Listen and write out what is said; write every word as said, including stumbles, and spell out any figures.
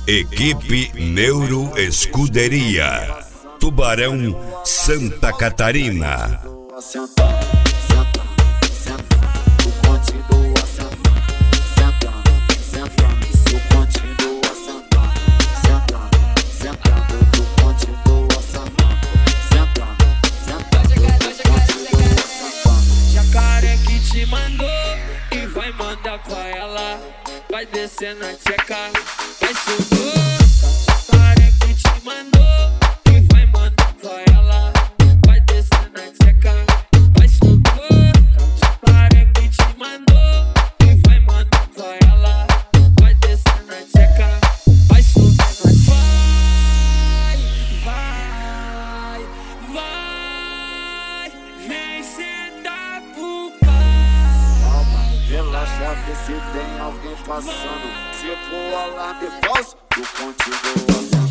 Equipe Neuro Escuderia, Tubarão, Santa Catarina. Jacaré que te mandou e vai mandar pra ela, vai descer na tcheca, vai subir. Jacaré que te mandou e vai mandar pra ela, vai descer na tcheca, vai subir. Jacaré que te mandou e vai mandar pra ela, vai descer na tcheca, vai subir. Vai, vai, vai, vem sentar pro pai. Calma, relaxa, vê se tem alguém passando. Se for alarme falso, eu continuo assim.